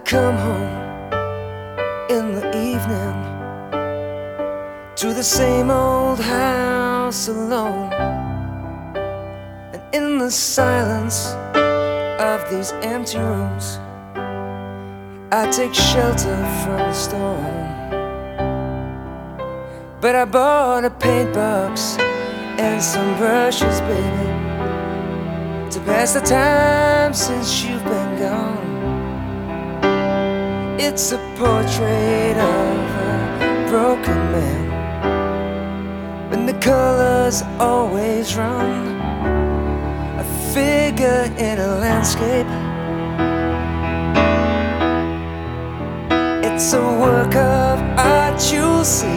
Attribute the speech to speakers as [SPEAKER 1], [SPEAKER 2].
[SPEAKER 1] come home in the evening to the same old house alone, and in the silence of these empty rooms I take shelter from the storm. But I bought a paint box and some brushes, baby, to pass the time since you've been gone. It's a portrait of a broken man, when the colors always run. A figure in a landscape. It's a work of art, you'll see.